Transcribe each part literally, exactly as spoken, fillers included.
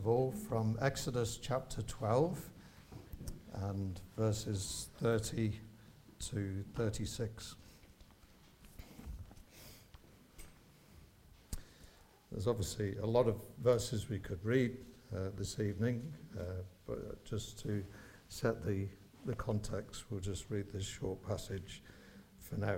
All from Exodus chapter twelve and verses thirty to thirty-six. There's obviously a lot of verses we could read uh, this evening, uh, but just to set the, the context, we'll just read this short passage for now.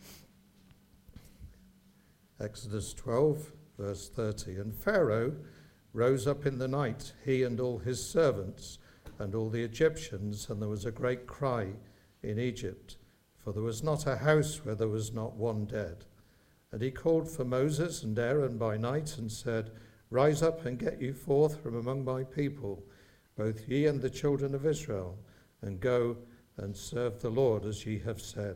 Exodus twelve, verse thirty. And Pharaoh rose up in the night, he and all his servants, and all the Egyptians, and there was a great cry in Egypt, for there was not a house where there was not one dead. And he called for Moses and Aaron by night, and said, Rise up and get you forth from among my people, both ye and the children of Israel, and go and serve the Lord as ye have said.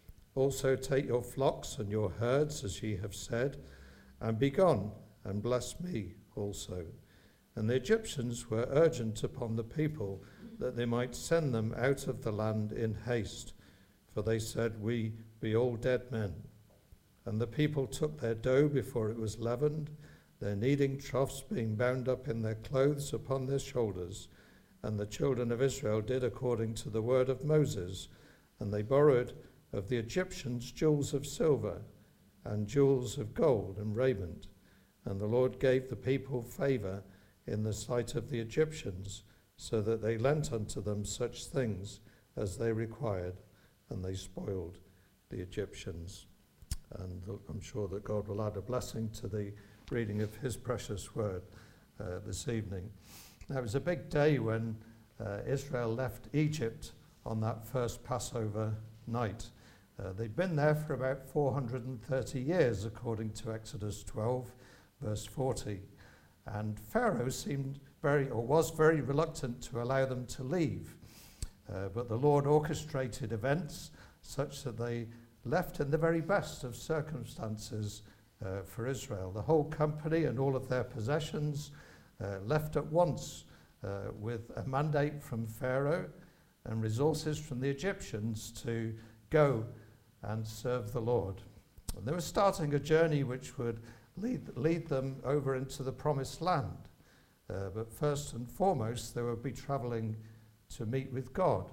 Also take your flocks and your herds as ye have said, and be gone, and bless me also. And the Egyptians were urgent upon the people that they might send them out of the land in haste, for they said, We be all dead men. And the people took their dough before it was leavened, their kneading troughs being bound up in their clothes upon their shoulders. And the children of Israel did according to the word of Moses, and they borrowed of the Egyptians jewels of silver and jewels of gold and raiment. And the Lord gave the people favor in the sight of the Egyptians, so that they lent unto them such things as they required, and they spoiled the Egyptians. And I'm sure that God will add a blessing to the reading of his precious word uh, this evening. Now, it was a big day when uh, Israel left Egypt on that first Passover night. Uh, they'd been there for about four hundred thirty years, according to Exodus twelve, verse forty. And Pharaoh seemed very, or was very reluctant to allow them to leave. Uh, but the Lord orchestrated events such that they left in the very best of circumstances uh, for Israel. The whole company and all of their possessions uh, left at once uh, with a mandate from Pharaoh and resources from the Egyptians to go and serve the Lord. And they were starting a journey which would lead, lead them over into the promised land. Uh, but first and foremost, they would be traveling to meet with God.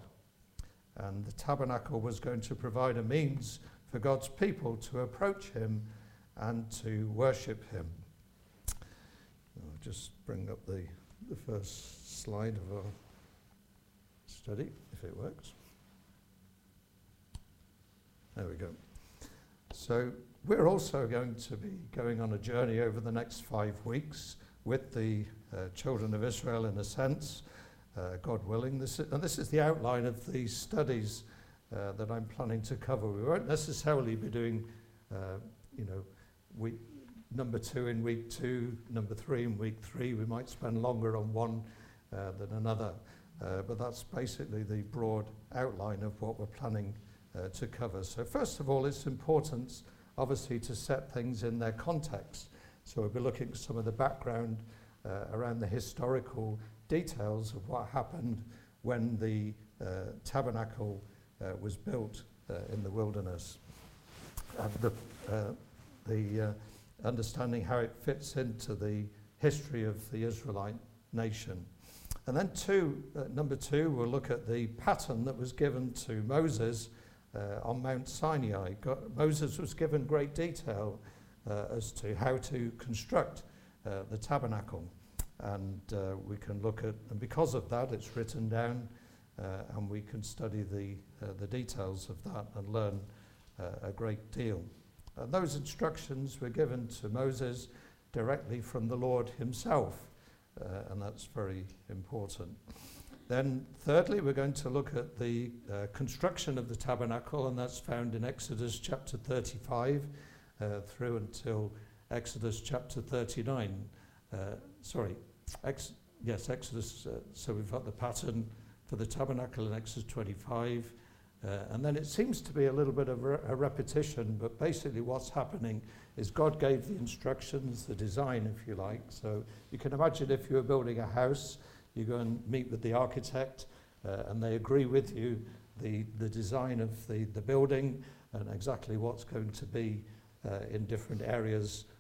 And the tabernacle was going to provide a means for God's people to approach him and to worship him. I'll just bring up the, the first slide of our study, if it works. There we go. So we're also going to be going on a journey over the next five weeks with the uh, children of Israel, in a sense, uh, God willing. This is, and this is the outline of the studies uh, that I'm planning to cover. We won't necessarily be doing, uh, you know, week number two in week two, number three in week three. We might spend longer on one uh, than another, uh, but that's basically the broad outline of what we're planning uh, to cover. So first of all, it's important, obviously, to set things in their context. So we'll be looking at some of the background uh, around the historical details of what happened when the uh, tabernacle uh, was built uh, in the wilderness, and the, uh, the uh, understanding how it fits into the history of the Israelite nation. And then two, uh, number two, we'll look at the pattern that was given to Moses uh, on Mount Sinai. God, Moses was given great detail uh, as to how to construct uh, the tabernacle. And uh, we can look at, and because of that, it's written down, uh, and we can study the uh, the details of that and learn uh, a great deal. And those instructions were given to Moses directly from the Lord himself, uh, and that's very important. Then, thirdly, we're going to look at the uh, construction of the tabernacle, and that's found in Exodus chapter thirty-five uh, through until Exodus chapter thirty-nine. Uh, sorry, ex- yes, Exodus, uh, so we've got the pattern for the tabernacle in Exodus twenty-five, uh, and then it seems to be a little bit of re- a repetition, but basically what's happening is God gave the instructions, the design, if you like. So you can imagine if you were building a house, you go and meet with the architect, uh, and they agree with you the, the design of the, the building and exactly what's going to be uh, in different areas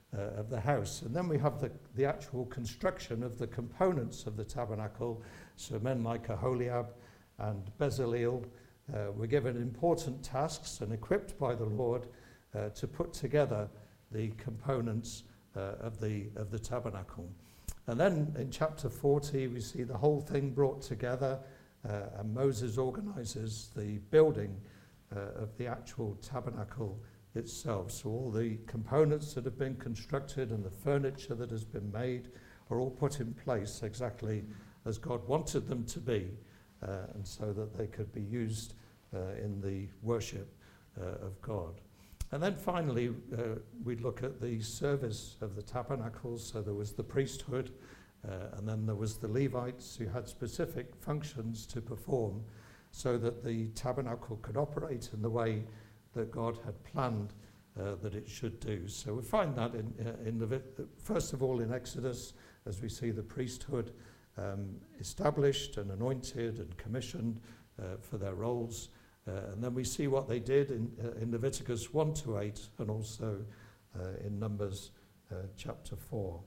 uh, of the house. And then we have the, the actual construction of the components of the tabernacle. So men like Aholiab and Bezaleel uh, were given important tasks and equipped by the Lord uh, to put together the components uh, of the of the tabernacle. And then in chapter forty we see the whole thing brought together, uh, and Moses organizes the building uh, of the actual tabernacle itself. So all the components that have been constructed and the furniture that has been made are all put in place exactly as God wanted them to be, uh, and so that they could be used uh, in the worship uh, of God. And then finally, uh, we look at the service of the tabernacle. So there was the priesthood, uh, and then there was the Levites who had specific functions to perform so that the tabernacle could operate in the way that God had planned uh, that it should do. So we find that in, uh, in the, first of all in Exodus, as we see the priesthood um, established and anointed and commissioned uh, for their roles. Uh, and then we see what they did in, uh, in Leviticus one to eight, and also uh, in Numbers uh, chapter four.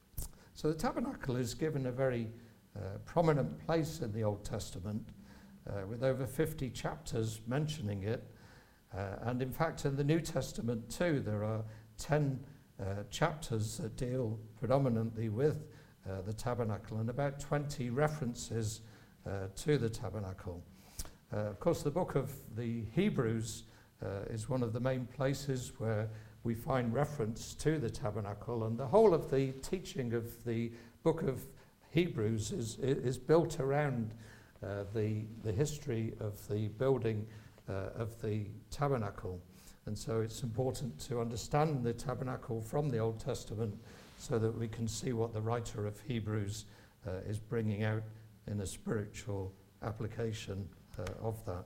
So the tabernacle is given a very uh, prominent place in the Old Testament, uh, with over fifty chapters mentioning it. Uh, and in fact, in the New Testament too, there are ten uh, chapters that deal predominantly with uh, the tabernacle, and about twenty references uh, to the tabernacle. Uh, of course, the book of the Hebrews uh, is one of the main places where we find reference to the tabernacle, and the whole of the teaching of the book of Hebrews is, is built around uh, the, the history of the building uh, of the tabernacle. And so it's important to understand the tabernacle from the Old Testament so that we can see what the writer of Hebrews uh, is bringing out in a spiritual application Uh, of that.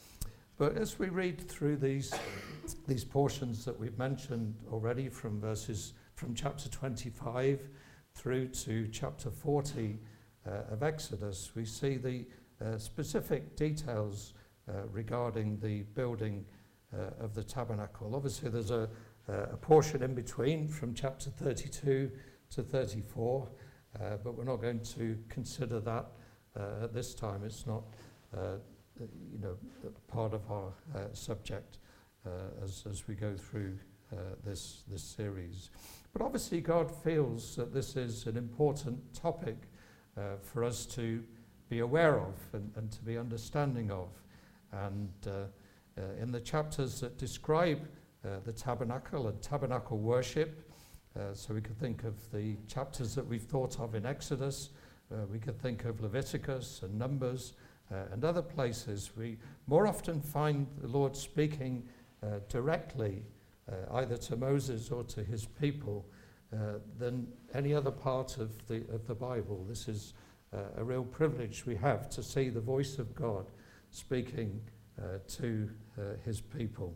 But as we read through these these portions that we've mentioned already, from verses from chapter twenty-five through to chapter forty uh, of Exodus, we see the uh, specific details uh, regarding the building uh, of the tabernacle. Obviously there's a, uh, a portion in between from chapter thirty-two to thirty-four, uh, but we're not going to consider that uh, at this time. It's not uh, you know, part of our uh, subject uh, as, as we go through uh, this, this series. But obviously God feels that this is an important topic uh, for us to be aware of and, and to be understanding of. And uh, uh, in the chapters that describe uh, the tabernacle and tabernacle worship, uh, so we could think of the chapters that we've thought of in Exodus, uh, we could think of Leviticus and Numbers, Uh, and other places, we more often find the Lord speaking uh, directly, uh, either to Moses or to his people, uh, than any other part of the of the Bible. This is uh, a real privilege we have to see the voice of God speaking uh, to uh, his people.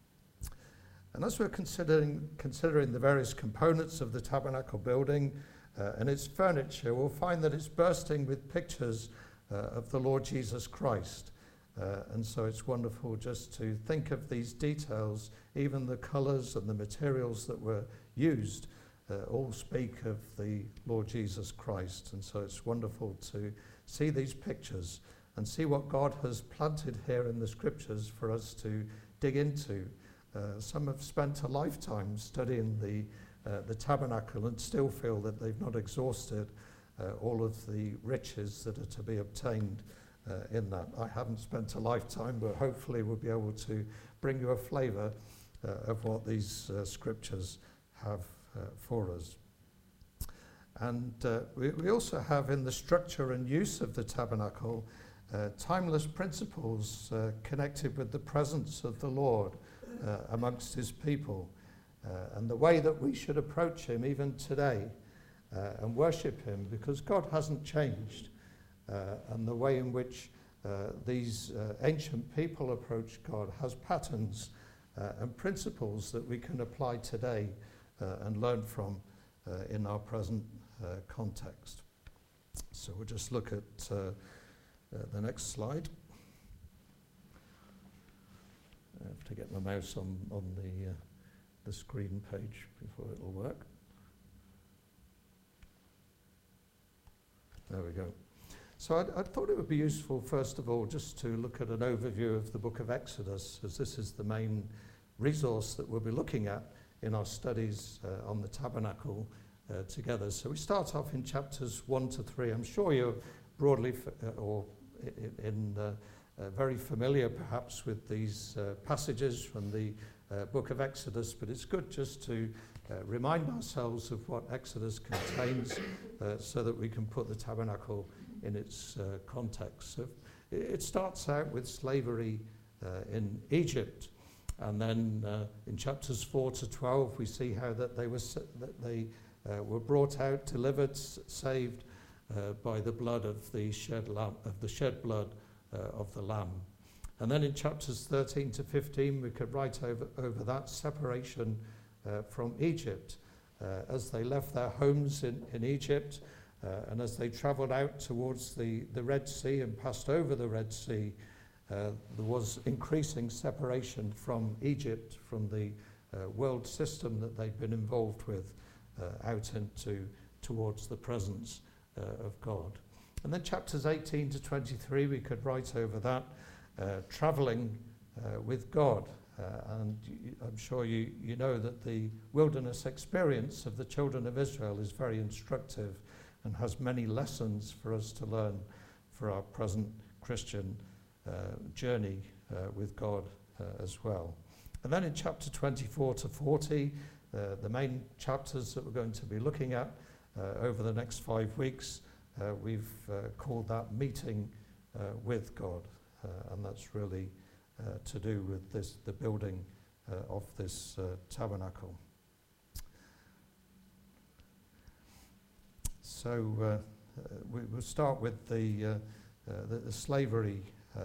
And as we're considering considering the various components of the tabernacle building uh, and its furniture, we'll find that it's bursting with pictures Uh, of the Lord Jesus Christ. Uh, and so it's wonderful just to think of these details, even the colours and the materials that were used, uh, all speak of the Lord Jesus Christ. And so it's wonderful to see these pictures and see what God has planted here in the scriptures for us to dig into. Uh, some have spent a lifetime studying the, uh, the tabernacle and still feel that they've not exhausted Uh, all of the riches that are to be obtained uh, in that. I haven't spent a lifetime, but hopefully we'll be able to bring you a flavour uh, of what these uh, scriptures have uh, for us. And uh, we, we also have in the structure and use of the tabernacle uh, timeless principles uh, connected with the presence of the Lord uh, amongst his people, uh, and the way that we should approach him even today. Uh, and worship him, because God hasn't changed, uh, and the way in which uh, these uh, ancient people approach God has patterns uh, and principles that we can apply today uh, and learn from uh, in our present uh, context. So we'll just look at uh, uh, the next slide. I have to get my mouse on, on the, uh, the screen page before it'll work. There we go. So I, I thought it would be useful, first of all, just to look at an overview of the book of Exodus, as this is the main resource that we'll be looking at in our studies uh, on the tabernacle uh, together. So we start off in chapters one to three. I'm sure you're broadly f- uh, or in, in uh, uh, very familiar perhaps with these uh, passages from the uh, book of Exodus, but it's good just to uh, remind ourselves of what Exodus contains uh, so that we can put the tabernacle in its uh, context. So it, it starts out with slavery uh, in Egypt. And then uh, in chapters four to twelve, we see how that they were sa- that they uh, were brought out, delivered, s- saved uh, by the blood of the shed lamb, of the shed blood uh, of the lamb. And then in chapters thirteen to fifteen, we could write over over that separation uh, from Egypt uh, as they left their homes in in Egypt uh, and as they travelled out towards the the Red Sea and passed over the Red Sea. Uh, there was increasing separation from Egypt, from the uh, world system that they'd been involved with, uh, out into towards the presence uh, of God. And then chapters eighteen to twenty-three, we could write over that, uh, travelling uh, with God. Uh, and y- I'm sure you, you know that the wilderness experience of the children of Israel is very instructive and has many lessons for us to learn for our present Christian Uh, journey uh, with God uh, as well. And then in chapter twenty-four to forty, uh, the main chapters that we're going to be looking at uh, over the next five weeks, uh, we've uh, called that Meeting uh, with God. Uh, and that's really uh, to do with this, the building uh, of this uh, tabernacle. So uh, uh, we, we'll start with the, uh, uh, the, the slavery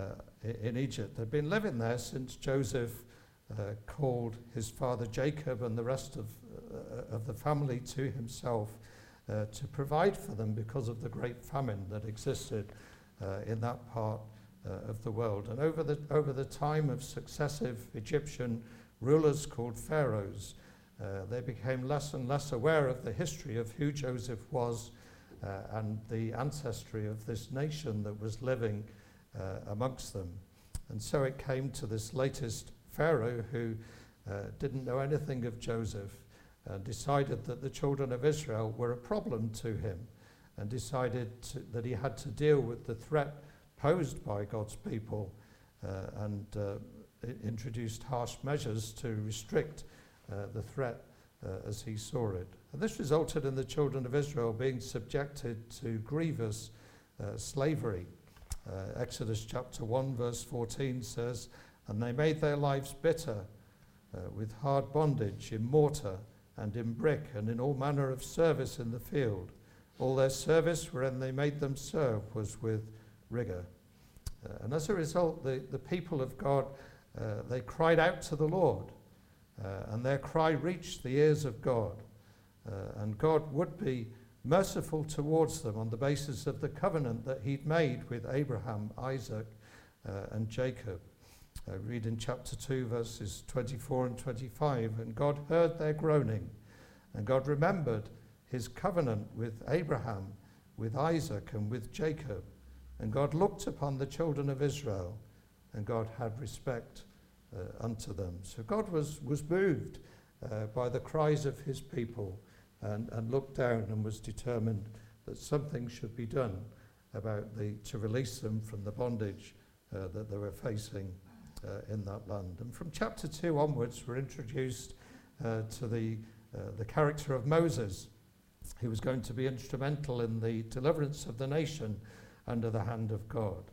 Uh, in Egypt. They'd been living there since Joseph uh, called his father Jacob and the rest of, uh, of the family to himself uh, to provide for them because of the great famine that existed uh, in that part uh, of the world. And over the, over the time of successive Egyptian rulers called pharaohs, uh, they became less and less aware of the history of who Joseph was uh, and the ancestry of this nation that was living Uh, amongst them. And so it came to this latest Pharaoh who uh, didn't know anything of Joseph and decided that the children of Israel were a problem to him and decided to, that he had to deal with the threat posed by God's people uh, and uh, introduced harsh measures to restrict uh, the threat uh, as he saw it. And this resulted in the children of Israel being subjected to grievous uh, slavery. Uh, Exodus chapter one verse fourteen says, "And they made their lives bitter uh, with hard bondage in mortar and in brick and in all manner of service in the field. All their service wherein they made them serve was with rigour." Uh, and as a result, the, the people of God, uh, they cried out to the Lord, uh, and their cry reached the ears of God. Uh, and God would be merciful towards them on the basis of the covenant that he'd made with Abraham, Isaac, uh, and Jacob. Uh, read in chapter two, verses twenty-four and twenty-five, "And God heard their groaning, and God remembered his covenant with Abraham, with Isaac, and with Jacob. And God looked upon the children of Israel, and God had respect uh, unto them." So God was, was moved uh, by the cries of his people, And, and looked down and was determined that something should be done about the to release them from the bondage uh, that they were facing uh, in that land. And from chapter two onwards, we're introduced uh, to the uh, the character of Moses, who was going to be instrumental in the deliverance of the nation under the hand of God.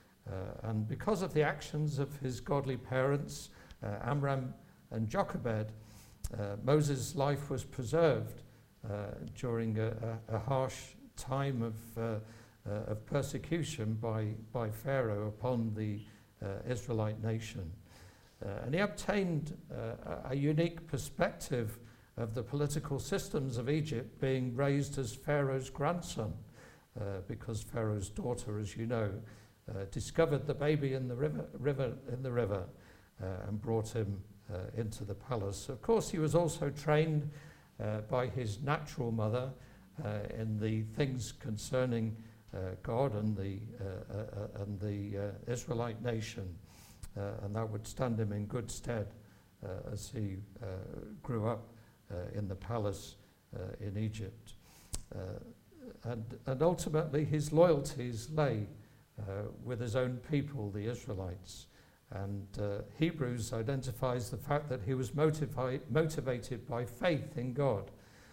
Uh, and because of the actions of his godly parents, uh, Amram and Jochebed, uh, Moses' life was preserved Uh, during a, a, a harsh time of, uh, uh, of persecution by, by Pharaoh upon the uh, Israelite nation. Uh, and he obtained uh, a, a unique perspective of the political systems of Egypt, being raised as Pharaoh's grandson, uh, because Pharaoh's daughter, as you know, uh, discovered the baby in the river, river in the river uh, and brought him uh, into the palace. Of course, he was also trained uh, by his natural mother uh, in the things concerning uh, God and the, uh, uh, and the uh, Israelite nation, uh, and that would stand him in good stead uh, as he uh, grew up uh, in the palace uh, in Egypt. Uh, and, and ultimately his loyalties lay uh, with his own people, the Israelites. And uh, Hebrews identifies the fact that he was motivi- motivated by faith in God.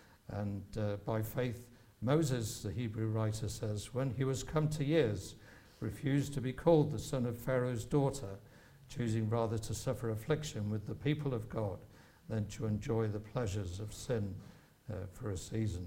And uh, by faith, Moses, the Hebrew writer says, when he was come to years, refused to be called the son of Pharaoh's daughter, choosing rather to suffer affliction with the people of God than to enjoy the pleasures of sin uh, for a season.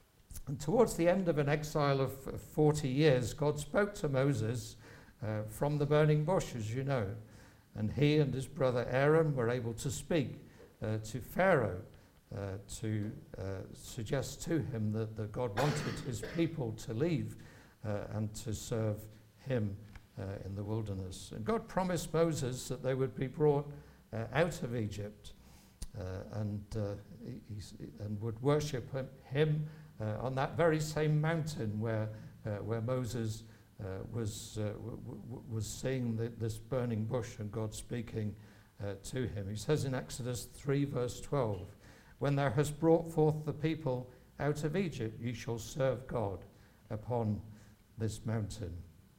And towards the end of an exile of, of forty years, God spoke to Moses uh, from the burning bush, as you know. And he and his brother Aaron were able to speak uh, to Pharaoh uh, to uh, suggest to him that, that God wanted his people to leave uh, and to serve him uh, in the wilderness. And God promised Moses that they would be brought uh, out of Egypt uh, and, uh, he, and would worship him uh, on that very same mountain where, uh, where Moses Uh, was uh, w- w- was seeing the, this burning bush and God speaking uh, to him. He says in Exodus three verse twelve, "When thou hast brought forth the people out of Egypt, ye shall serve God upon this mountain."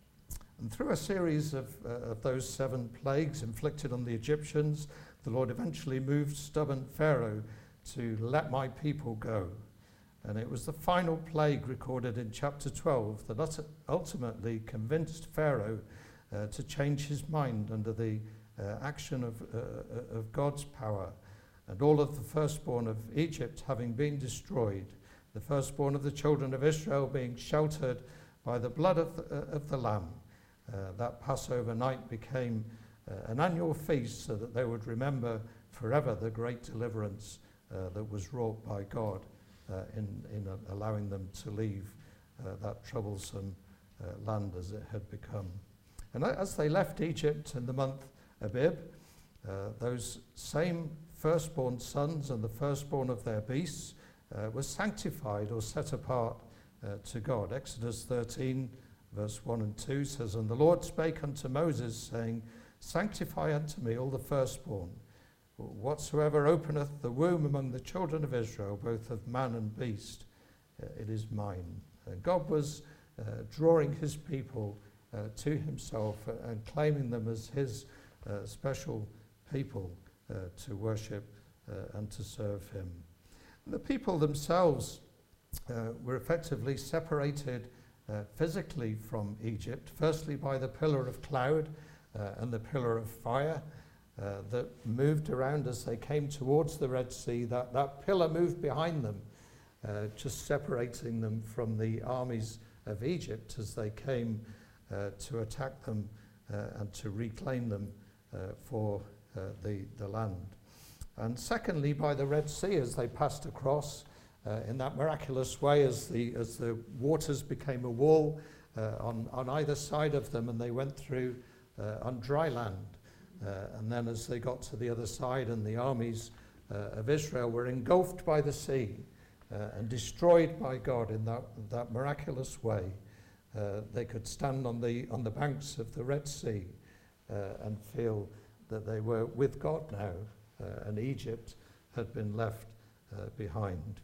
And through a series of, uh, of those seven plagues inflicted on the Egyptians, the Lord eventually moved stubborn Pharaoh to let my people go. And it was the final plague recorded in chapter twelve that ultimately convinced Pharaoh uh, to change his mind under the uh, action of, uh, of God's power. And all of the firstborn of Egypt having been destroyed, the firstborn of the children of Israel being sheltered by the blood of the, uh, of the Lamb. Uh, that Passover night became uh, an annual feast so that they would remember forever the great deliverance uh, that was wrought by God Uh, in, in uh, allowing them to leave uh, that troublesome uh, land as it had become. And as they left Egypt in the month Abib, uh, those same firstborn sons and the firstborn of their beasts uh, were sanctified or set apart uh, to God. Exodus thirteen, verse one and two says, "And the Lord spake unto Moses, saying, Sanctify unto me all the firstborn. Whatsoever openeth the womb among the children of Israel, both of man and beast, uh, it is mine." And God was uh, drawing his people uh, to himself uh, and claiming them as his uh, special people uh, to worship uh, and to serve him. And the people themselves uh, were effectively separated uh, physically from Egypt, firstly by the pillar of cloud uh, and the pillar of fire. Uh, that moved around as they came towards the Red Sea. That, that pillar moved behind them, uh, just separating them from the armies of Egypt as they came uh, to attack them uh, and to reclaim them uh, for uh, the, the land. And secondly, by the Red Sea as they passed across uh, in that miraculous way as the, as the waters became a wall uh, on, on either side of them, and they went through uh, on dry land. Uh, and then as they got to the other side and the armies uh, of Israel were engulfed by the sea uh, and destroyed by God in that, that miraculous way, uh, they could stand on the, on the banks of the Red Sea uh, and feel that they were with God now uh, and Egypt had been left uh, behind.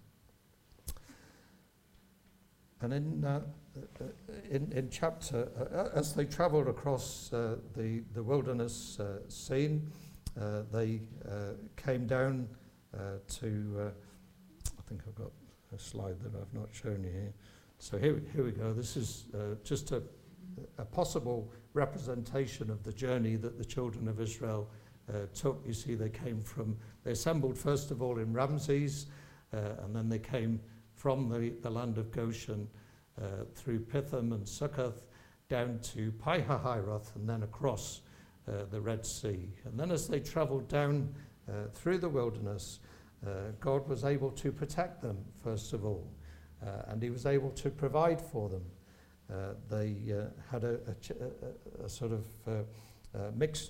And in, uh, in, in chapter, uh, as they travelled across uh, the, the wilderness uh, scene, uh, they uh, came down uh, to, uh, I think I've got a slide that I've not shown you here. So here, here we go. This is uh, just a, a possible representation of the journey that the children of Israel uh, took. You see, they came from, they assembled first of all in Ramses, uh, and then they came from the, the land of Goshen uh, through Pithom and Sukkoth down to Pi-hahiroth and then across uh, the Red Sea. And then as they traveled down uh, through the wilderness, uh, God was able to protect them, first of all, uh, and he was able to provide for them. Uh, they uh, had a, a, ch- a, a sort of uh, uh, mixed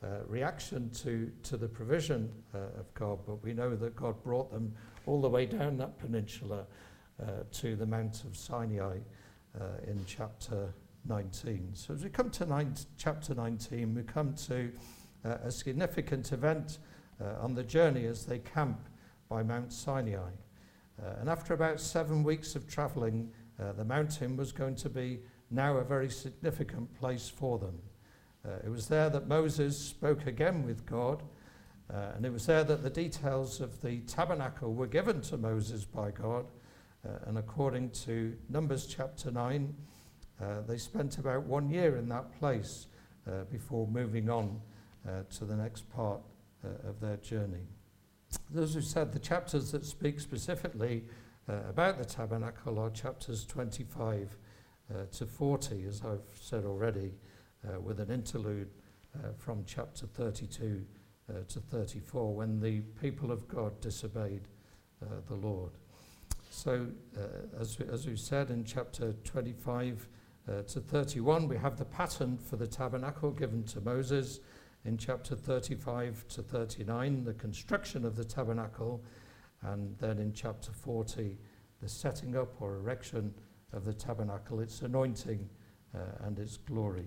uh, reaction to, to the provision uh, of God, but we know that God brought them all the way down that peninsula uh, to the Mount of Sinai uh, in chapter nineteen. So as we come to nine, chapter nineteen, we come to uh, a significant event uh, on the journey as they camp by Mount Sinai. Uh, and after about seven weeks of travelling, uh, the mountain was going to be now a very significant place for them. Uh, it was there that Moses spoke again with God, uh, and it was there that the details of the tabernacle were given to Moses by God. Uh, and according to Numbers chapter nine, uh, they spent about one year in that place uh, before moving on uh, to the next part uh, of their journey. As we said, the chapters that speak specifically uh, about the tabernacle are chapters twenty-five uh, to forty, as I've said already, uh, with an interlude uh, from chapter thirty-two uh, to thirty-four, when the people of God disobeyed uh, the Lord. So, uh, as, we, as we said in chapter twenty-five uh, to thirty-one, we have the pattern for the tabernacle given to Moses. In chapter thirty-five to thirty-nine, the construction of the tabernacle, and then in chapter forty, the setting up or erection of the tabernacle, its anointing uh, and its glory.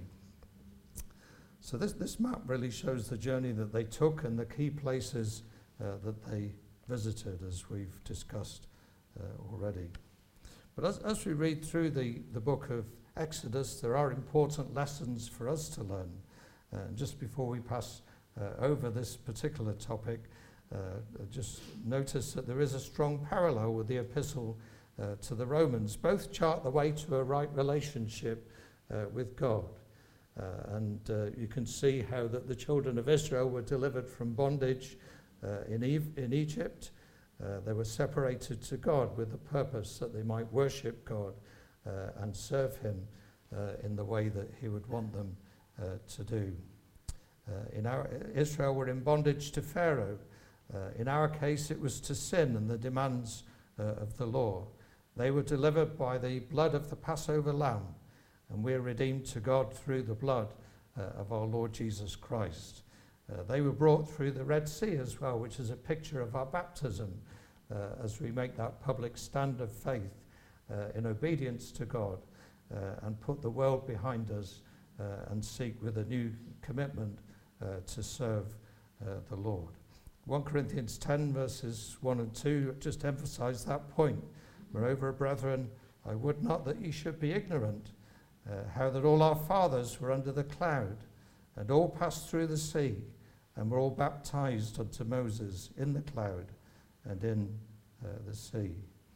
So this, this map really shows the journey that they took and the key places uh, that they visited, as we've discussed uh, already. But as, as we read through the, the book of Exodus, there are important lessons for us to learn. Uh, just before we pass uh, over this particular topic, uh, just notice that there is a strong parallel with the epistle uh, to the Romans. Both chart the way to a right relationship uh, with God. Uh, and uh, you can see how that the children of Israel were delivered from bondage uh, in, Eve, in Egypt. Uh, they were separated to God with the purpose that they might worship God uh, and serve him uh, in the way that he would want them Uh, to do. Uh, in our Israel were in bondage to Pharaoh. Uh, in our case, it was to sin and the demands uh, of the law. They were delivered by the blood of the Passover lamb, and we are redeemed to God through the blood uh, of our Lord Jesus Christ. Uh, they were brought through the Red Sea as well, which is a picture of our baptism uh, as we make that public stand of faith uh, in obedience to God uh, and put the world behind us Uh, and seek with a new commitment uh, to serve uh, the Lord. First Corinthians ten verses one and two just emphasize that point. Moreover, brethren, I would not that ye should be ignorant, uh, how that all our fathers were under the cloud, and all passed through the sea, and were all baptized unto Moses in the cloud and in uh, the sea.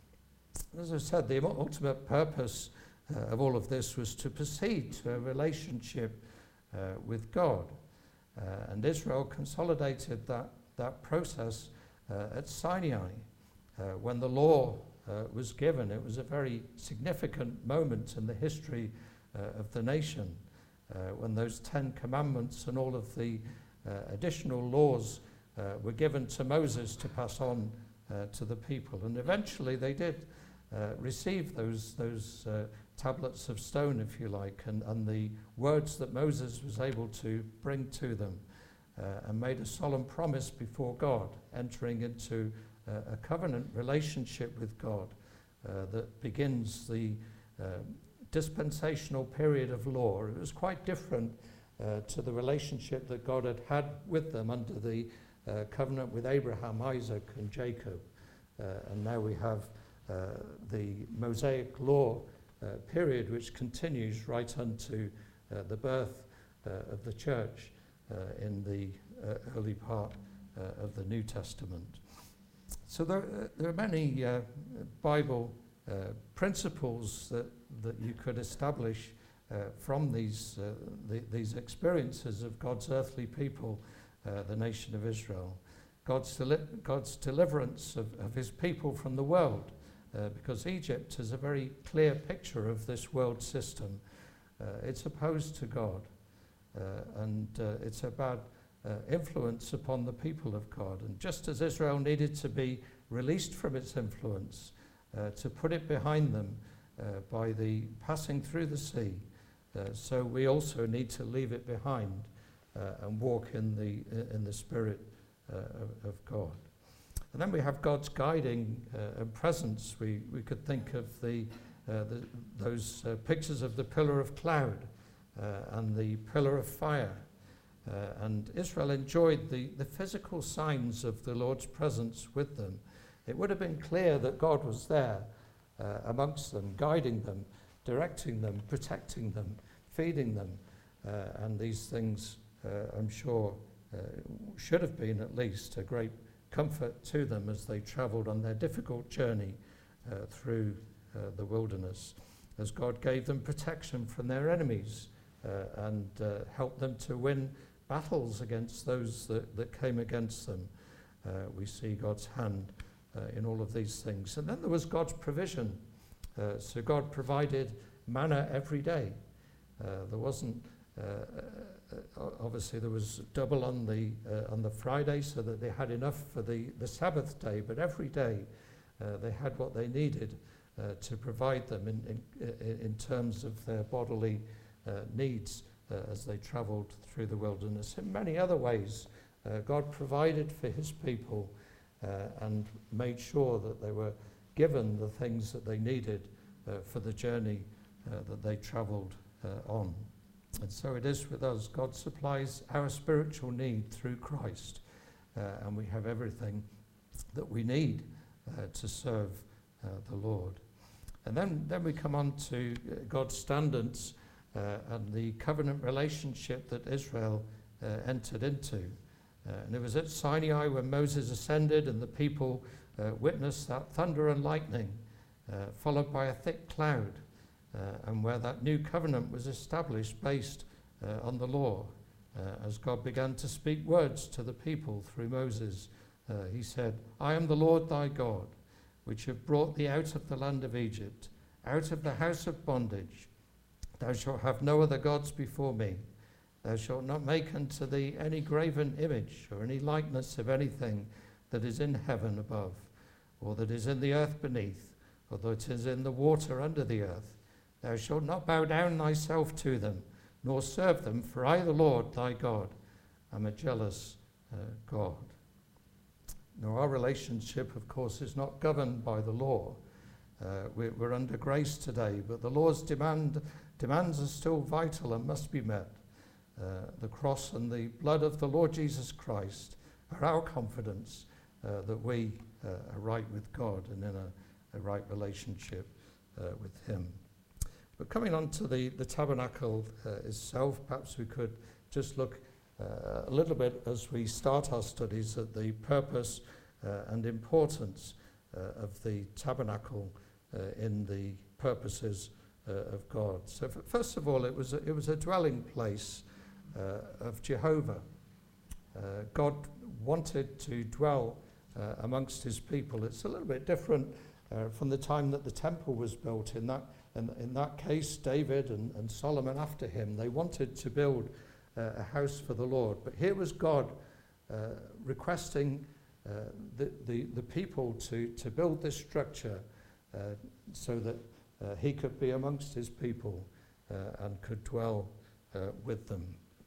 As I said, the ultimate purpose Uh, of all of this was to proceed to a relationship uh, with God. Uh, and Israel consolidated that, that process uh, at Sinai. Uh, when the law uh, was given, it was a very significant moment in the history uh, of the nation, uh, when those Ten Commandments and all of the uh, additional laws uh, were given to Moses to pass on uh, to the people. And eventually they did uh, receive those, those uh, tablets of stone, if you like, and, and the words that Moses was able to bring to them, uh, and made a solemn promise before God, entering into uh, a covenant relationship with God uh, that begins the uh, dispensational period of law. It was quite different uh, to the relationship that God had had with them under the uh, covenant with Abraham, Isaac, and Jacob. Uh, and now we have uh, the Mosaic law Uh, period which continues right unto uh, the birth uh, of the church uh, in the uh, early part uh, of the New Testament. So there, uh, there are many uh, Bible uh, principles that, that you could establish uh, from these, uh, the, these experiences of God's earthly people, uh, the nation of Israel. God's, deli- God's deliverance of, of his people from the world. Uh, because Egypt is a very clear picture of this world system. Uh, it's opposed to God, uh, and uh, it's a bad uh, influence upon the people of God. And just as Israel needed to be released from its influence, uh, to put it behind them uh, by the passing through the sea, uh, so we also need to leave it behind uh, and walk in the in the Spirit uh, of, of God. And then we have God's guiding uh, and presence. We we could think of the, uh, the those uh, pictures of the pillar of cloud uh, and the pillar of fire. Uh, and Israel enjoyed the, the physical signs of the Lord's presence with them. It would have been clear that God was there uh, amongst them, guiding them, directing them, protecting them, feeding them. Uh, and these things, uh, I'm sure, uh, should have been at least a great comfort to them as they travelled on their difficult journey uh, through uh, the wilderness, as God gave them protection from their enemies uh, and uh, helped them to win battles against those that, that came against them. Uh, we see God's hand uh, in all of these things. And then there was God's provision. Uh, so God provided manna every day. Uh, there wasn't, uh, uh, obviously there was double on the uh, on the Friday so that they had enough for the, the Sabbath day, but every day uh, they had what they needed uh, to provide them in, in, in terms of their bodily uh, needs. Uh, as they travelled through the wilderness. In many other ways, uh, God provided for his people uh, and made sure that they were given the things that they needed uh, for the journey uh, that they travelled uh, on. And so it is with us. God supplies our spiritual need through Christ, uh, and we have everything that we need uh, to serve uh, the Lord. And then, then we come on to uh, God's standards Uh, and the covenant relationship that Israel uh, entered into. Uh, and it was at Sinai when Moses ascended and the people uh, witnessed that thunder and lightning, uh, followed by a thick cloud, uh, and where that new covenant was established based uh, on the law. Uh, as God began to speak words to the people through Moses, uh, he said, "I am the Lord thy God, which have brought thee out of the land of Egypt, out of the house of bondage. Thou shalt have no other gods before me. Thou shalt not make unto thee any graven image or any likeness of anything that is in heaven above, or that is in the earth beneath, or that is in the water under the earth. Thou shalt not bow down thyself to them, nor serve them, for I, the Lord thy God, am a jealous uh, God." Now, our relationship, of course, is not governed by the law. Uh, we're, we're under grace today, but the law's demand demands are still vital and must be met. Uh, the cross and the blood of the Lord Jesus Christ are our confidence uh, that we uh, are right with God and in a, a right relationship uh, with him. But coming on to the, the tabernacle uh, itself, perhaps we could just look uh, a little bit as we start our studies at the purpose uh, and importance uh, of the tabernacle uh, in the purposes Uh, of God. So f- first of all, it was a, it was a dwelling place uh, of Jehovah. Uh, God wanted to dwell uh, amongst his people. It's a little bit different uh, from the time that the temple was built. In that, in, in that case, David and, and Solomon after him, they wanted to build uh, a house for the Lord. But here was God uh, requesting uh, the, the, the people to, to build this structure uh, so that Uh, he could be amongst his people uh, and could dwell uh, with them.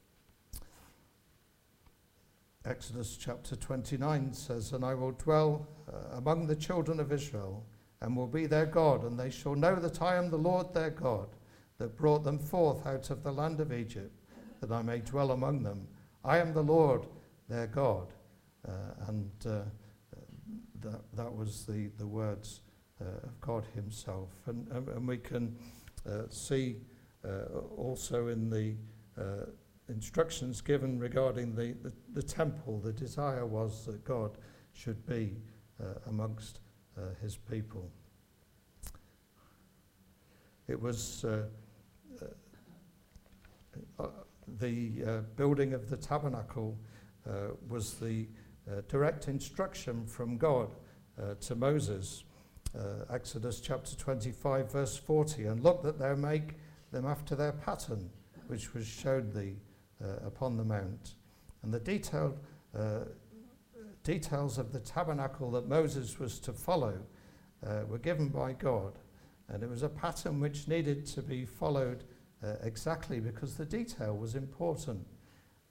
Exodus chapter twenty-nine says, "And I will dwell uh, among the children of Israel, and will be their God, and they shall know that I am the Lord their God, that brought them forth out of the land of Egypt, that I may dwell among them. I am the Lord their God." Uh, and uh, that, that was the, the words Uh, of God himself. And, and, and we can uh, see uh, also in the uh, instructions given regarding the, the, the temple, the desire was that God should be uh, amongst uh, his people. It was uh, uh, the uh, building of the tabernacle uh, was the uh, direct instruction from God uh, to Moses. Uh, Exodus chapter twenty-five, verse forty, "And look that thou make them after their pattern, which was showed thee uh, upon the mount." And the detailed uh, details of the tabernacle that Moses was to follow uh, were given by God. And it was a pattern which needed to be followed uh, exactly because the detail was important.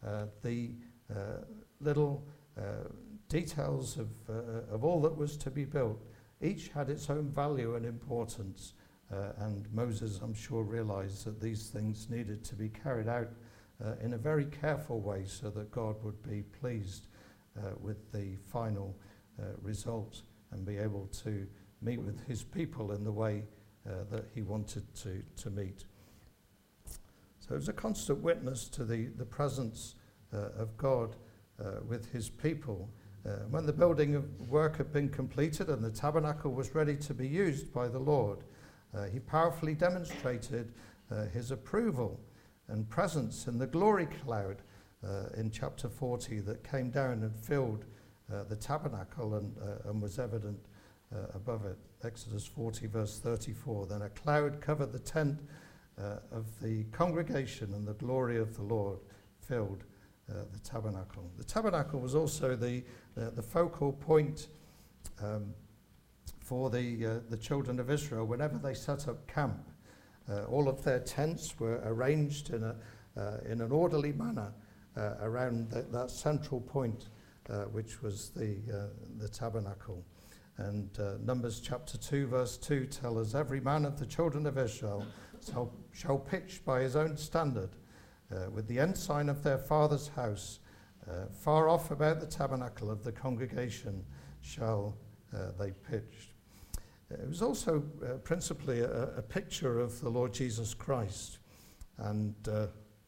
uh, the uh, little uh, details of, uh, of all that was to be built, each had its own value and importance. Uh, and Moses, I'm sure, realized that these things needed to be carried out uh, in a very careful way so that God would be pleased uh, with the final uh, result and be able to meet with his people in the way uh, that he wanted to, to meet. So it was a constant witness to the, the presence uh, of God uh, with his people. Uh, when the building of work had been completed and the tabernacle was ready to be used by the Lord, uh, he powerfully demonstrated uh, his approval and presence in the glory cloud uh, in chapter forty that came down and filled uh, the tabernacle and, uh, and was evident uh, above it. Exodus forty verse thirty-four, then a cloud covered the tent uh, of the congregation and the glory of the Lord filled uh, the tabernacle. The tabernacle was also the, uh, the focal point um, for the, uh, the children of Israel whenever they set up camp. Uh, all of their tents were arranged in, a, uh, in an orderly manner uh, around the, that central point, uh, which was the, uh, the tabernacle. And uh, Numbers chapter two, verse two tell us, every man of the children of Israel shall, shall pitch by his own standard uh, with the ensign of their father's house, uh, far off about the tabernacle of the congregation shall uh, they pitch. It was also uh, principally a, a picture of the Lord Jesus Christ. And uh,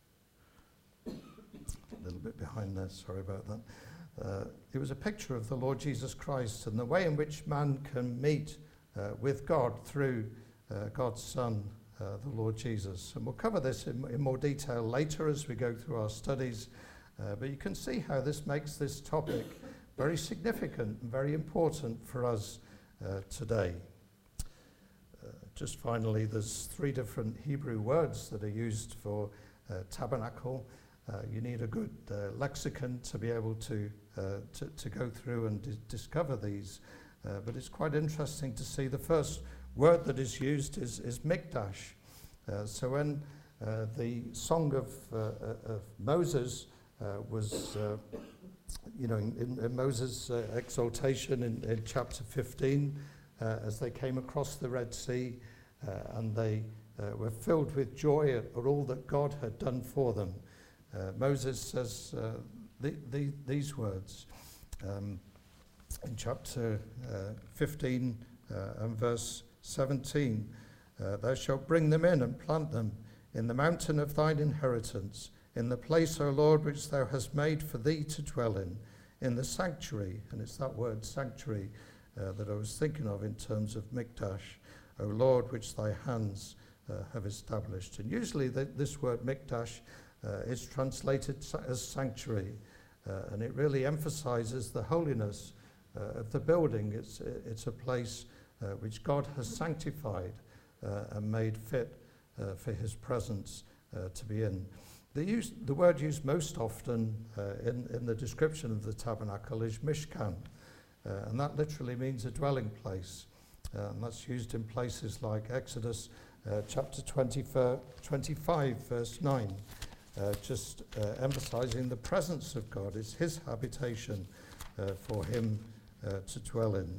a little bit behind there, sorry about that. Uh, it was a picture of the Lord Jesus Christ and the way in which man can meet uh, with God through uh, God's Son, uh, the Lord Jesus. And we'll cover this in, in more detail later as we go through our studies. Uh, but you can see how this makes this topic very significant and very important for us uh, today. Uh, just finally, there's three different Hebrew words that are used for uh, tabernacle. Uh, you need a good uh, lexicon to be able to, uh, to, to go through and di- discover these. Uh, but it's quite interesting to see the first word that is used is, is mikdash. Uh, so when uh, the song of, uh, of Moses uh, was, uh, you know, in, in Moses' uh, exaltation in, in chapter fifteen, uh, as they came across the Red Sea uh, and they uh, were filled with joy at, at all that God had done for them. Uh, Moses says uh, the, the, these words um, in chapter uh, fifteen uh, and verse seventeen, uh, thou shalt bring them in and plant them in the mountain of thine inheritance, in the place, O Lord, which thou hast made for thee to dwell in, in the sanctuary. And it's that word sanctuary uh, that I was thinking of in terms of mikdash, O Lord, which thy hands uh, have established. And usually the, this word mikdash Uh, is translated as sanctuary, uh, and it really emphasizes the holiness uh, of the building. It's, it's a place uh, which God has sanctified uh, and made fit uh, for his presence uh, to be in. The, use, the word used most often uh, in, in the description of the tabernacle is mishkan, uh, and that literally means a dwelling place. Uh, and that's used in places like Exodus uh, chapter twenty, twenty-five, verse nine. Uh, just uh, emphasizing the presence of God. It's his habitation uh, for him uh, to dwell in.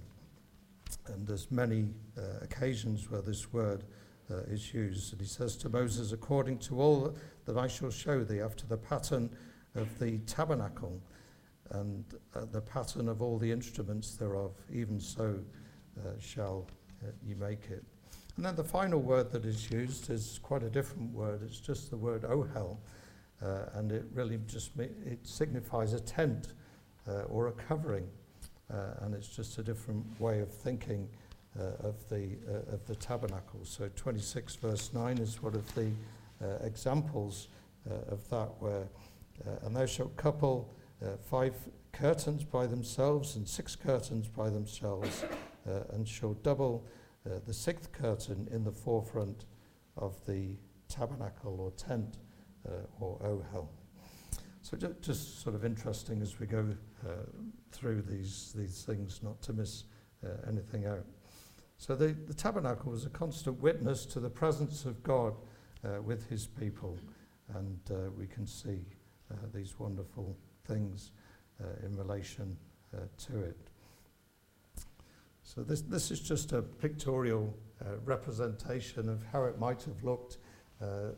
And there's many uh, occasions where this word uh, is used. And he says to Moses, according to all that I shall show thee after the pattern of the tabernacle and uh, the pattern of all the instruments thereof, even so uh, shall uh, you make it. And then the final word that is used is quite a different word. It's just the word ohel. Uh, and it really just ma- it signifies a tent uh, or a covering, uh, and it's just a different way of thinking uh, of the uh, of the tabernacle. So twenty-six verse nine is one of the uh, examples uh, of that, where uh, and thou shalt couple uh, five curtains by themselves and six curtains by themselves, uh, and shall double uh, the sixth curtain in the forefront of the tabernacle or tent. Uh, or ohel. So ju- just sort of interesting as we go uh, through these these things, not to miss uh, anything out. So the, the tabernacle was a constant witness to the presence of God uh, with his people, and uh, we can see uh, these wonderful things uh, in relation uh, to it. So this, this is just a pictorial uh, representation of how it might have looked uh,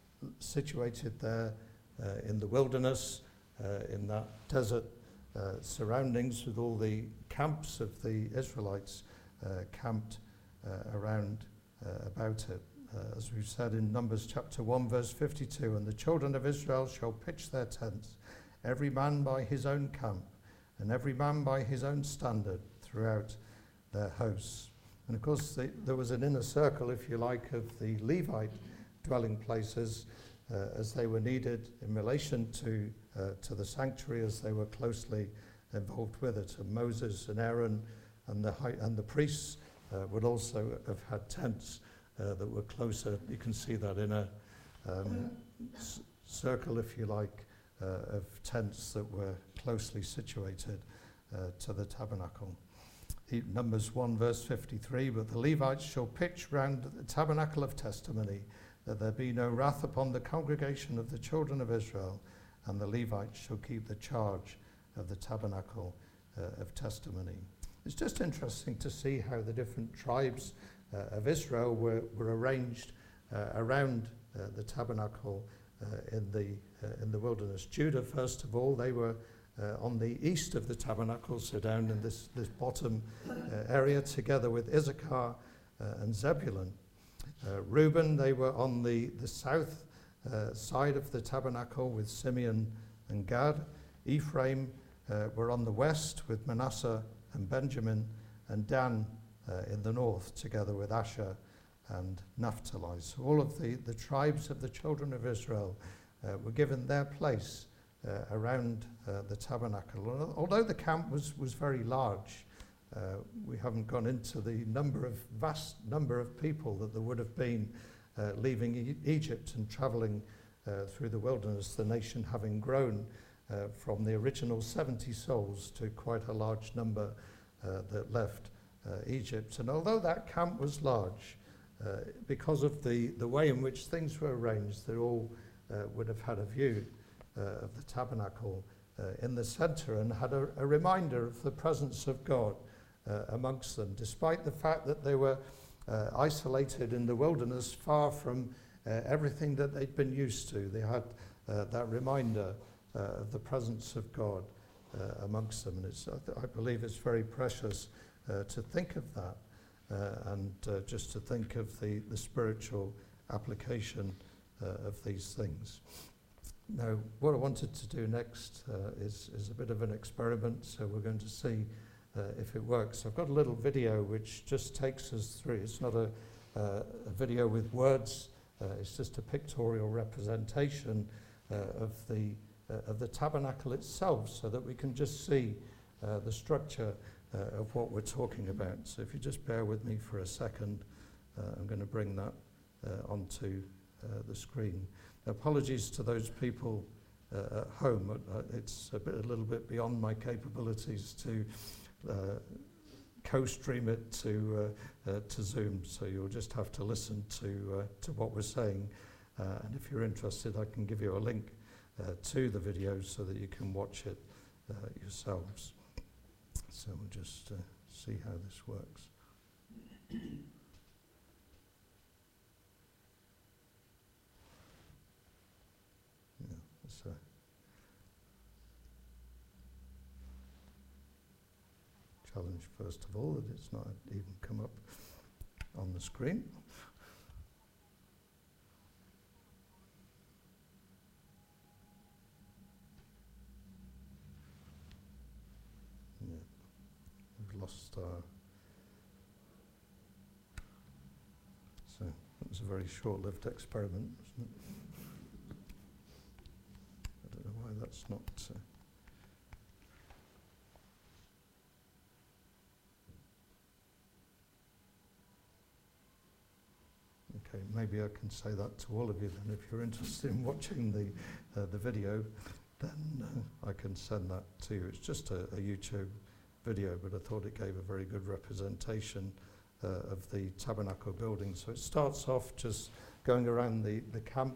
situated there uh, in the wilderness, uh, in that desert uh, surroundings, with all the camps of the Israelites uh, camped uh, around uh, about it. Uh, as we've said in Numbers chapter one, verse fifty-two, and the children of Israel shall pitch their tents, every man by his own camp, and every man by his own standard throughout their hosts. And of course, the, there was an inner circle, if you like, of the Levite dwelling places uh, as they were needed in relation to, uh, to the sanctuary, as they were closely involved with it. And Moses and Aaron and the, high, and the priests uh, would also have had tents uh, that were closer. You can see that inner um, s- circle, if you like, uh, of tents that were closely situated uh, to the tabernacle. Numbers one, verse fifty-three, but the Levites shall pitch round the tabernacle of testimony, that there be no wrath upon the congregation of the children of Israel, and the Levites shall keep the charge of the tabernacle uh, of testimony. It's just interesting to see how the different tribes uh, of Israel were, were arranged uh, around uh, the tabernacle uh, in the uh, in the wilderness. Judah, first of all, they were Uh, on the east of the tabernacle, so down in this, this bottom uh, area, together with Issachar uh, and Zebulun. Uh, Reuben, they were on the, the south uh, side of the tabernacle with Simeon and Gad. Ephraim uh, were on the west with Manasseh and Benjamin, and Dan uh, in the north, together with Asher and Naphtali. So all of the, the tribes of the children of Israel uh, were given their place Uh, around uh, the tabernacle. Although the camp was, was very large, uh, we haven't gone into the number of vast number of people that there would have been uh, leaving e- Egypt and travelling uh, through the wilderness, the nation having grown uh, from the original seventy souls to quite a large number uh, that left uh, Egypt. And although that camp was large, uh, because of the, the way in which things were arranged, they all uh, would have had a view Uh, of the tabernacle uh, in the center, and had a, a reminder of the presence of God uh, amongst them, despite the fact that they were uh, isolated in the wilderness, far from uh, everything that they'd been used to. They had uh, that reminder uh, of the presence of God uh, amongst them, and it's, I, th- I believe it's very precious uh, to think of that uh, and uh, just to think of the, the spiritual application uh, of these things. Now, what I wanted to do next uh, is, is a bit of an experiment, so we're going to see uh, if it works. I've got a little video which just takes us through. It's not a, uh, a video with words, uh, it's just a pictorial representation uh, of, the, uh, of the tabernacle itself, so that we can just see uh, the structure uh, of what we're talking about. So if you just bear with me for a second, uh, I'm going to bring that uh, onto uh, the screen. Apologies to those people uh, at home. Uh, it's a, bit, a little bit beyond my capabilities to uh, co-stream it to uh, uh, to Zoom, so you'll just have to listen to uh, to what we're saying. Uh, and if you're interested, I can give you a link uh, to the video so that you can watch it uh, yourselves. So we'll just uh, see how this works. So, challenge first of all that it's not even come up on the screen. Yeah, we've lost our. So it was a very short-lived experiment, wasn't it? That's not. Uh, okay, maybe I can say that to all of you then. If you're interested in watching the uh, the video, then uh, I can send that to you. It's just a, a YouTube video, but I thought it gave a very good representation uh, of the tabernacle building. So it starts off just going around the, the camp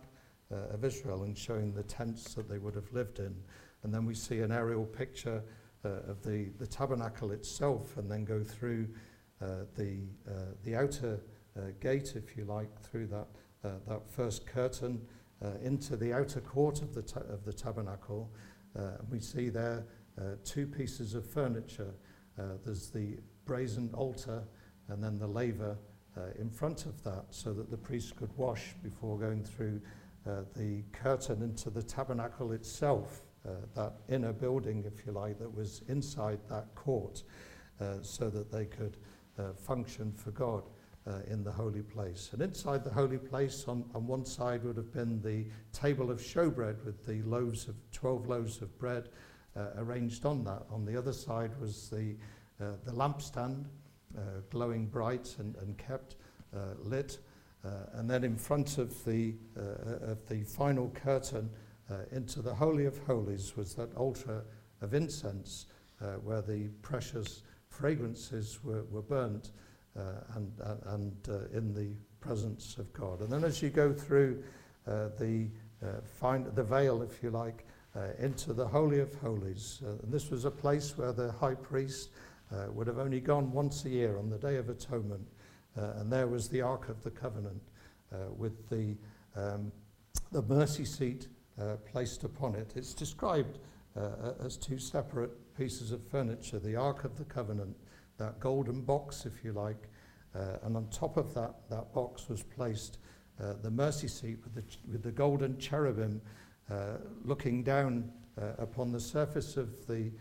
uh, of Israel and showing the tents that they would have lived in. And then we see an aerial picture uh, of the, the tabernacle itself, and then go through uh, the, uh, the outer uh, gate, if you like, through that, uh, that first curtain uh, into the outer court of the, ta- of the tabernacle. Uh, and we see there uh, two pieces of furniture. Uh, there's the brazen altar and then the laver uh, in front of that, so that the priest could wash before going through uh, the curtain into the tabernacle itself, uh, that inner building, if you like, that was inside that court, uh, so that they could uh, function for God uh, in the holy place. And inside the holy place, on, on one side would have been the table of showbread with the loaves of twelve loaves of bread uh, arranged on that. On the other side was the uh, the lampstand, uh, glowing bright and, and kept uh, lit. Uh, and then in front of the uh, of the final curtain uh, into the Holy of Holies was that altar of incense uh, where the precious fragrances were, were burnt uh, and, uh, and uh, in the presence of God. And then as you go through uh, the uh, find the veil, if you like, uh, into the Holy of Holies, uh, and this was a place where the high priest uh, would have only gone once a year on the Day of Atonement. Uh, and there was the Ark of the Covenant uh, with the, um, the mercy seat uh, placed upon it. It's described uh, as two separate pieces of furniture. The Ark of the Covenant, that golden box, if you like, uh, and on top of that, that box was placed uh, the mercy seat with the, ch- with the golden cherubim uh, looking down uh, upon the surface of the,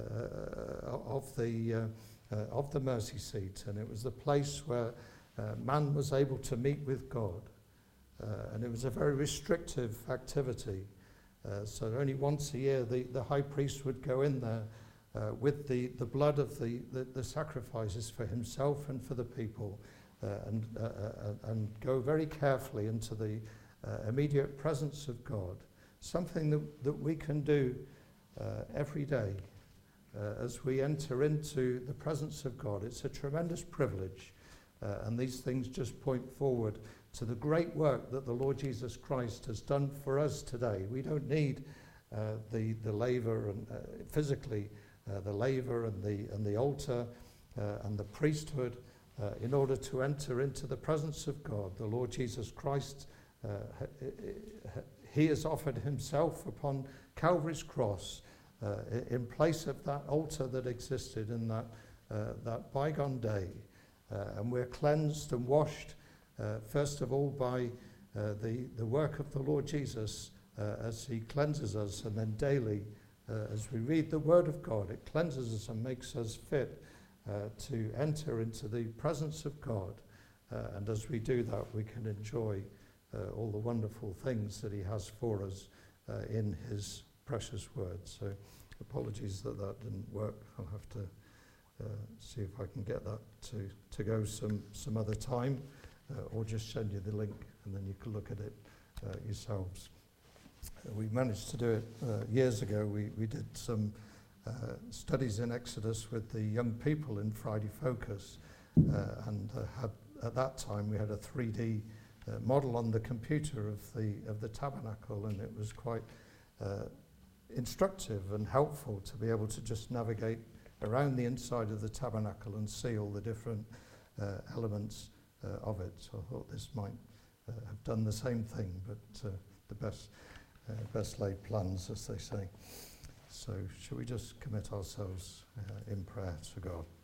uh, of the uh, Uh, of the mercy seat, and it was the place where uh, man was able to meet with God, uh, and it was a very restrictive activity. Uh, so only once a year the, the high priest would go in there uh, with the, the blood of the, the, the sacrifices for himself and for the people, uh, and, uh, uh, and go very carefully into the uh, immediate presence of God, something that, that we can do uh, every day. Uh, as we enter into the presence of God. It's a tremendous privilege, uh, and these things just point forward to the great work that the Lord Jesus Christ has done for us today. We don't need uh, the, the laver and uh, physically uh, the laver and the, and the altar uh, and the priesthood uh, in order to enter into the presence of God. The Lord Jesus Christ, uh, he has offered himself upon Calvary's cross Uh, in place of that altar that existed in that, uh, that bygone day. Uh, and we're cleansed and washed, uh, first of all, by uh, the, the work of the Lord Jesus uh, as he cleanses us, and then daily, uh, as we read the Word of God, it cleanses us and makes us fit uh, to enter into the presence of God. Uh, and as we do that, we can enjoy uh, all the wonderful things that he has for us uh, in his precious word. So apologies that that didn't work. I'll have to uh, see if I can get that to, to go some, some other time, uh, or just send you the link and then you can look at it uh, yourselves. Uh, we managed to do it uh, years ago. We, we did some uh, studies in Exodus with the young people in Friday Focus, uh, and uh, had, at that time we had a three D uh, model on the computer of the, of the tabernacle, and it was quite uh, instructive and helpful to be able to just navigate around the inside of the tabernacle and see all the different uh, elements uh, of it. So I thought this might uh, have done the same thing, but uh, the best uh, best laid plans, as they say. So shall we just commit ourselves uh, in prayer to God?